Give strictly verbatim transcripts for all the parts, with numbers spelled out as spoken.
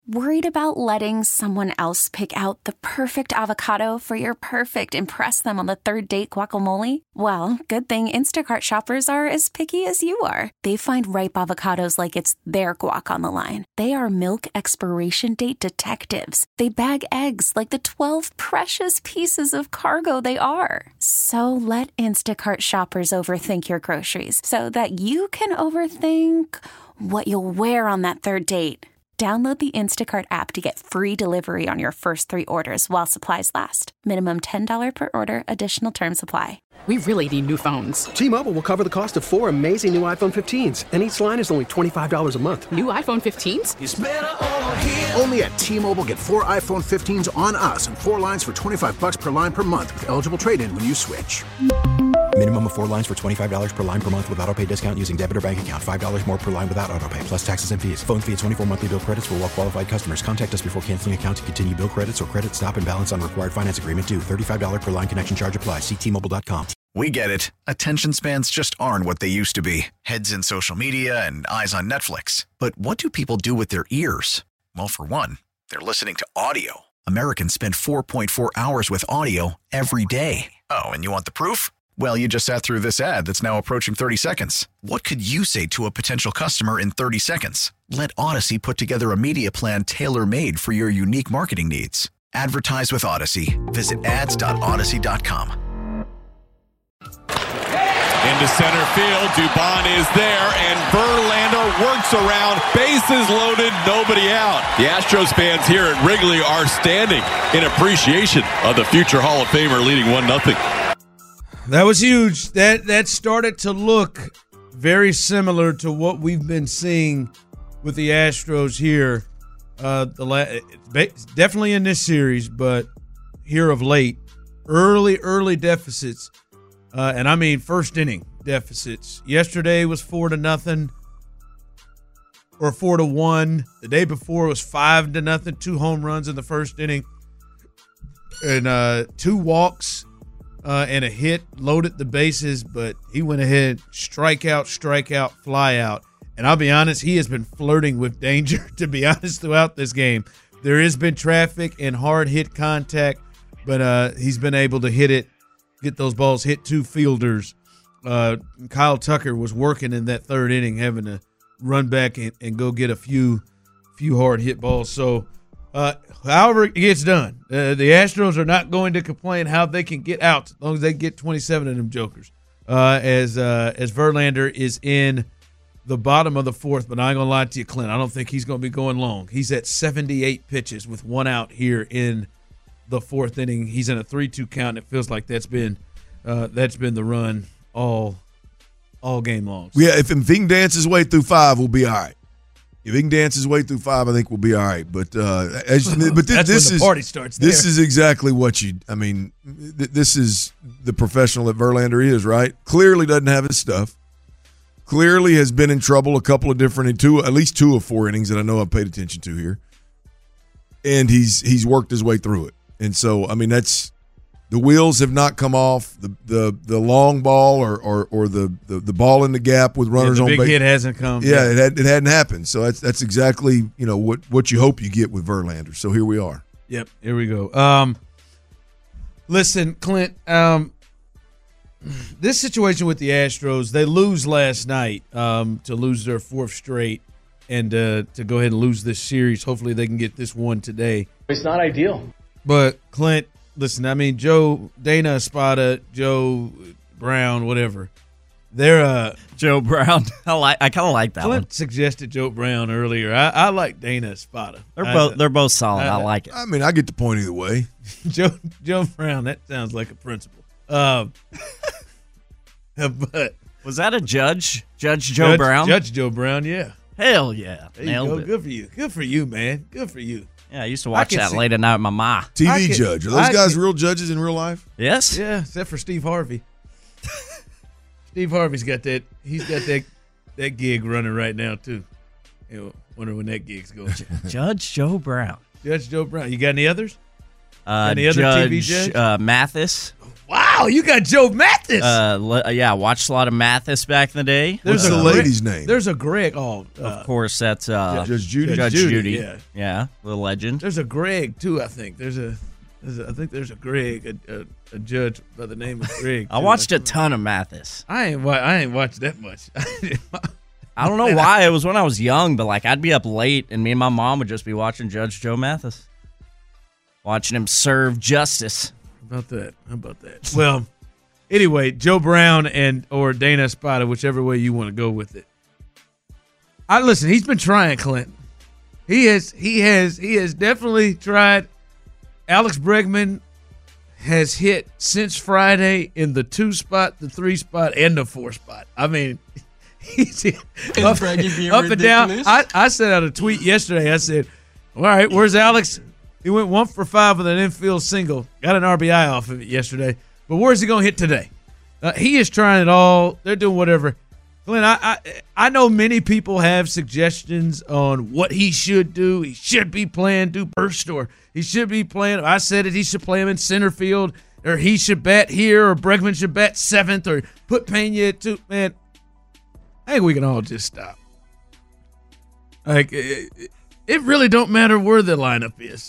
Worried about letting someone else pick out the perfect avocado for your perfect impress them on the third date guacamole? Well, good thing Instacart shoppers are as picky as you are. They find ripe avocados like it's their guac on the line. They are milk expiration date detectives. They bag eggs like the twelve precious pieces of cargo they are. So let Instacart shoppers overthink your groceries so that you can overthink what you'll wear on that third date. Download the Instacart app to get free delivery on your first three orders while supplies last. Minimum ten dollars per order. Additional terms apply. We really need new phones. T-Mobile will cover the cost of four amazing new iPhone fifteens, and each line is only twenty-five dollars a month. New iPhone fifteens? It's better over here. Only at T-Mobile, get four iPhone fifteens on us and four lines for twenty-five dollars per line per month with eligible trade-in when you switch. Minimum of four lines for twenty-five dollars per line per month with autopay discount using debit or bank account. five dollars more per line without autopay, plus taxes and fees. Phone fee at twenty-four monthly bill credits for well-qualified customers. Contact us before canceling account to continue bill credits or credit stop and balance on required finance agreement due. thirty-five dollars per line connection charge applies. See T Mobile dot com. We get it. Attention spans just aren't what they used to be. Heads in social media and eyes on Netflix. But what do people do with their ears? Well, for one, they're listening to audio. Americans spend four point four hours with audio every day. Oh, and you want the proof? Well, you just sat through this ad that's now approaching thirty seconds. What could you say to a potential customer in thirty seconds? Let Odyssey put together a media plan tailor-made for your unique marketing needs. Advertise with Odyssey. Visit ads dot odyssey dot com. Into center field, Dubon is there, and Verlander works around, bases loaded, nobody out. The Astros fans here at Wrigley are standing in appreciation of the future Hall of Famer leading one nothing. That was huge. That that started to look very similar to what we've been seeing with the Astros here. Uh, the la- definitely in this series, but here of late, early early deficits. Uh, and I mean first inning deficits. Yesterday was four to nothing, or four to one. The day before was five to nothing. Two home runs in the first inning, and uh, two walks uh, and a hit. Loaded the bases, but he went ahead, strikeout, strikeout, fly out. And I'll be honest, he has been flirting with danger. To be honest, throughout this game, there has been traffic and hard hit contact, but uh, he's been able to hit it. Get those balls, hit two fielders. Uh, Kyle Tucker was working in that third inning, having to run back and, and go get a few few hard hit balls. So, uh, however it gets done, uh, the Astros are not going to complain how they can get out as long as they get twenty-seven of them jokers. Uh, as uh, as Verlander is in the bottom of the fourth, but I ain't going to lie to you, Clint, I don't think he's going to be going long. He's at seventy-eight pitches with one out here in the fourth inning. He's in a three two count, and it feels like that's been uh, that's been the run all all game long. So. Yeah, if he can dance his way through five, we'll be all right. If he can dance his way through five, I think we'll be all right. But uh, as, but this, that's this when is the party starts. There. This is exactly what you. I mean, th- this is the professional that Verlander is, right? Clearly doesn't have his stuff. Clearly has been in trouble a couple of different, two at least two of four innings that I know I've paid attention to here, and he's he's worked his way through it. And so, I mean, that's the wheels have not come off. The the, the long ball or or, or the, the, the ball in the gap with runners yeah, the on big base. hit hasn't come. Yeah, it, had, it hadn't happened. So that's that's exactly you know what, what you hope you get with Verlander. So here we are. Yep, here we go. Um, listen, Clint. Um, this situation with the Astros, they lose last night um, to lose their fourth straight, and uh, to go ahead and lose this series. Hopefully, they can get this one today. It's not ideal. But, Clint, listen, I mean, Joe, Dana Espada, Joe Brown, whatever. They're uh, Joe Brown. I like. I kind of like that Clint one. suggested Joe Brown earlier. I, I like Dana Espada. They're I, both. They're both solid. I, I like it. I mean, I get the point either way. Joe Joe Brown. That sounds like a principal. Um, but was that a judge? Judge Joe Judge, Brown. Judge Joe Brown. Yeah. Hell yeah. There Nailed you go. it. Good for you. Good for you, man. Good for you. Yeah, I used to watch that see. late at night with my ma. T V I can- judge. Are those I guys can- real judges in real life? Yes. Yeah, except for Steve Harvey. Steve Harvey's got that. He's got that that gig running right now too. You know, wonder when that gig's going. Judge Joe Brown. Judge Joe Brown. You got any others? Uh, Any other Judge T V judge? Uh, Mathis. Wow. Wow, you got Joe Mathis. Uh, le- yeah, watched a lot of Mathis back in the day. What's There's the a lady's Greg- name? There's a Greg. Oh, uh, Of course, that's uh, Judge Judy. Judge Judy, Judy. yeah. yeah, the legend. there's a Greg too. I think there's a, there's a I think there's a Greg, a, a, a judge by the name of Greg. I too. watched a ton of Mathis. I ain't wa- I ain't watched that much. I don't know why. It was when I was young, but like I'd be up late, and me and my mom would just be watching Judge Joe Mathis, watching him serve justice. How about that? How about that? Well, anyway, Joe Brown and or Dana Espada, whichever way you want to go with it. I listen. He's been trying, Clint. He has. He has. He has definitely tried. Alex Bregman has hit since Friday in the two spot, the three spot, and the four spot. I mean, he's hit up, up and down. I, I sent out a tweet yesterday. I said, "All right, where's Alex?" He went one for five with an infield single. Got an R B I off of it yesterday. But where's he going to hit today? Uh, he is trying it all. They're doing whatever. Glenn, I, I I know many people have suggestions on what he should do. He should be playing do burst, or he should be playing. I said it. He should play him in center field, or he should bat here, or Bregman should bat seventh, or put Pena at two. Man, I think we can all just stop. Like it, it really don't matter where the lineup is.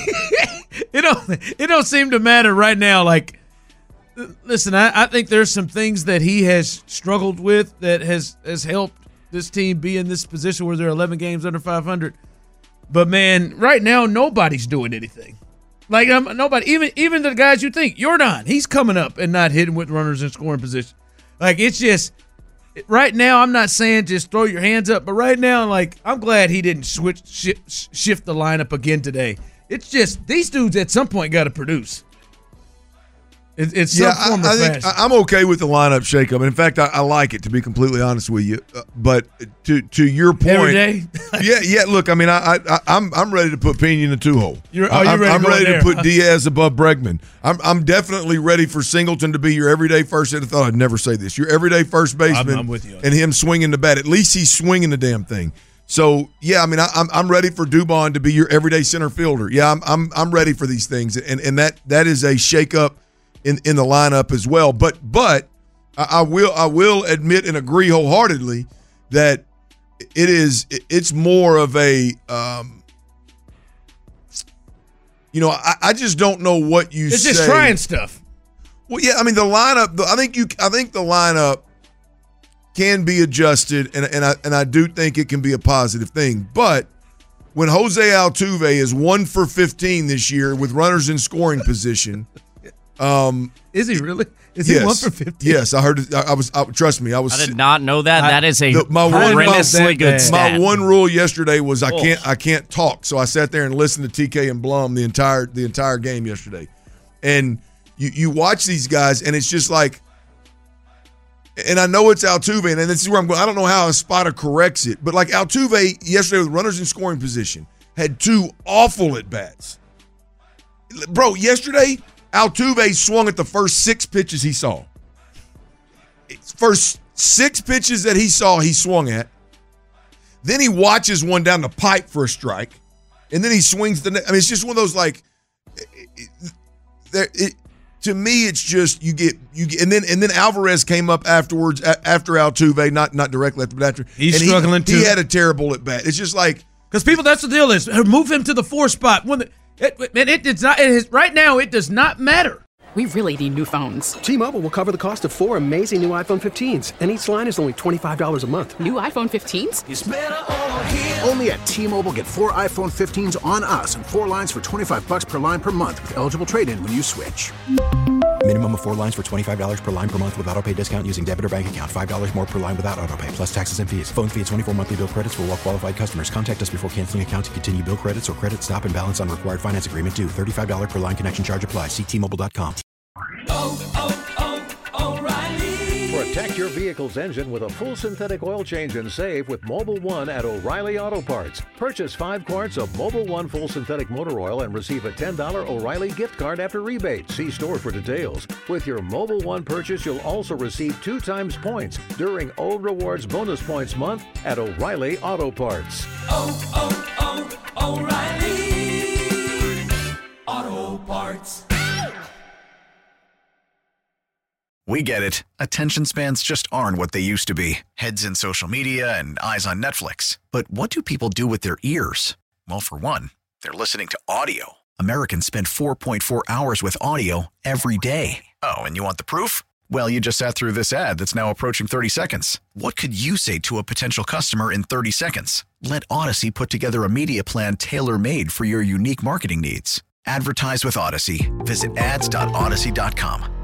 it don't. It don't seem to matter right now. Like. Listen, I, I think there's some things that he has struggled with that has, has helped this team be in this position where they're eleven games under five hundred. But, man, right now nobody's doing anything. Like, um, nobody, even even the guys you think, Jordan, he's coming up and not hitting with runners in scoring position. Like, it's just, right now I'm not saying just throw your hands up, but right now, like, I'm glad he didn't switch shift, shift the lineup again today. It's just, these dudes at some point got to produce. It's some yeah, form I, of I think fashion. I'm okay with the lineup shakeup. And in fact, I, I like it, to be completely honest with you. Uh, but to to your point, Every day? yeah, yeah. Look, I mean, I, I I'm I'm ready to put Pena in the two hole. You're, I, oh, you're I'm, ready I'm to, go ready there, to put huh? Diaz above Bregman. I'm I'm definitely ready for Singleton to be your everyday first. I thought I'd never say this. Your everyday first baseman. I'm, I'm with you. And him swinging the bat. At least he's swinging the damn thing. So yeah, I mean, I, I'm I'm ready for Dubon to be your everyday center fielder. Yeah, I'm I'm I'm ready for these things, and and that that is a shakeup in in the lineup as well. But but I, I will I will admit and agree wholeheartedly that it is it's more of a um, you know I, I just don't know what you It's say. just trying stuff. Well, yeah, I mean the lineup. The, I think you. I think the lineup can be adjusted, and and I and I do think it can be a positive thing. But when Jose Altuve is one for fifteen this year with runners in scoring position. Um, is he really? Is yes, he one for fifteen? Yes, I heard it. I, I was. I, trust me, I was. I did not know that. I, that is a the, my horrendously one, good my, stat. my one rule yesterday was I Oh. can't. I can't talk. So I sat there and listened to T K and Blum the entire the entire game yesterday, and you you watch these guys, and it's just like. And I know it's Altuve, and this is where I'm going. I don't know how Espada corrects it, but like Altuve yesterday with runners in scoring position had two awful at bats. Bro, yesterday Altuve swung at the first six pitches he saw. First six pitches that he saw, he swung at. Then he watches one down the pipe for a strike, and then he swings the. I mean, it's just one of those like. There, it, to me, it's just you get you get, and then and then Alvarez came up afterwards a, after Altuve, not not directly after, but after He's and struggling he, too. He had a terrible at bat. It's just like because people. That's the deal is move him to the four spot. When the, it, it, it does not. It is, right now, it does not matter. We really need new phones. T-Mobile will cover the cost of four amazing new iPhone fifteens, and each line is only twenty-five dollars a month. New iPhone fifteens? It's better over here. Only at T-Mobile, get four iPhone fifteens on us and four lines for twenty-five bucks per line per month with eligible trade-in when you switch. Minimum of four lines for twenty-five dollars per line per month with autopay discount using debit or bank account. five dollars more per line without autopay, plus taxes and fees. Phone fee at twenty-four monthly bill credits for well-qualified customers. Contact us before canceling account to continue bill credits or credit stop and balance on required finance agreement due. thirty-five dollars per line connection charge applies. See T Mobile dot com. Oh, oh, oh, O'Reilly. Protect your vehicle's engine with a full synthetic oil change and save with Mobil one at O'Reilly Auto Parts. Purchase five quarts of Mobil one full synthetic motor oil and receive a ten dollars O'Reilly gift card after rebate. See store for details. With your Mobil one purchase, you'll also receive two times points during O Rewards Bonus Points Month at O'Reilly Auto Parts. Oh, oh, oh, O'Reilly. Auto Parts. We get it. Attention spans just aren't what they used to be. Heads in social media and eyes on Netflix. But what do people do with their ears? Well, for one, they're listening to audio. Americans spend four point four hours with audio every day. Oh, and you want the proof? Well, you just sat through this ad that's now approaching thirty seconds. What could you say to a potential customer in thirty seconds? Let Odyssey put together a media plan tailor-made for your unique marketing needs. Advertise with Odyssey. Visit ads dot odyssey dot com.